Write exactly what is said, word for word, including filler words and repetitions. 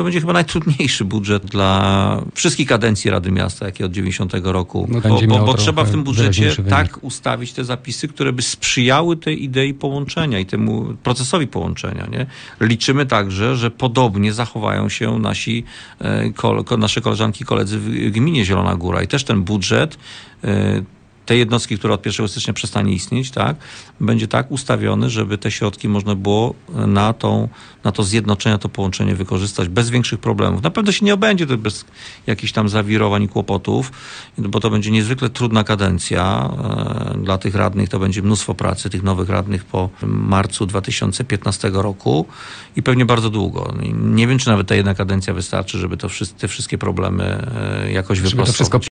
to będzie chyba najtrudniejszy budżet dla wszystkich kadencji Rady Miasta, jakie od dziewięćdziesiątego roku. No, bo bo, bo trzeba w tym budżecie wyraźniejszy tak ustawić te zapisy, które by sprzyjały tej idei połączenia i temu procesowi połączenia. Nie? Liczymy także, że podobnie zachowają się nasi, kol, nasze koleżanki i koledzy w gminie Zielona Góra. I też ten budżet tej jednostki, która od pierwszego stycznia przestanie istnieć, tak, będzie tak ustawiony, żeby te środki można było na, tą, na to zjednoczenie, to połączenie wykorzystać bez większych problemów. Na pewno się nie obędzie to bez jakichś tam zawirowań i kłopotów, bo to będzie niezwykle trudna kadencja. Dla tych radnych to będzie mnóstwo pracy, tych nowych radnych po marcu dwa tysiące piętnastego roku i pewnie bardzo długo. Nie wiem, czy nawet ta jedna kadencja wystarczy, żeby to wszyscy, te wszystkie problemy jakoś wyprostować.